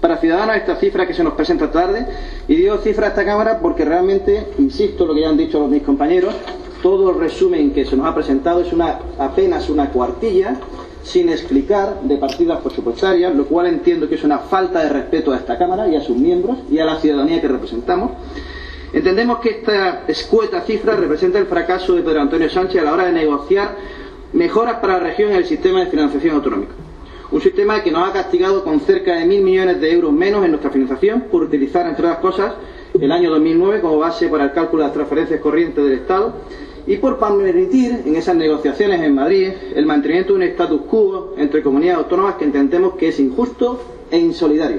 para Ciudadanos esta cifra que se nos presenta tarde, y digo cifra a esta Cámara porque realmente, insisto en lo que ya han dicho mis compañeros, todo el resumen que se nos ha presentado es apenas una cuartilla, sin explicar, de partidas presupuestarias, lo cual entiendo que es una falta de respeto a esta Cámara y a sus miembros y a la ciudadanía que representamos. Entendemos que esta escueta cifra representa el fracaso de Pedro Antonio Sánchez a la hora de negociar mejoras para la región en el sistema de financiación autonómico. Un sistema que nos ha castigado con cerca de 1.000 millones de euros menos en nuestra financiación por utilizar, entre otras cosas, el año 2009 como base para el cálculo de las transferencias corrientes del Estado y por permitir en esas negociaciones en Madrid el mantenimiento de un status quo entre comunidades autónomas que entendemos que es injusto e insolidario.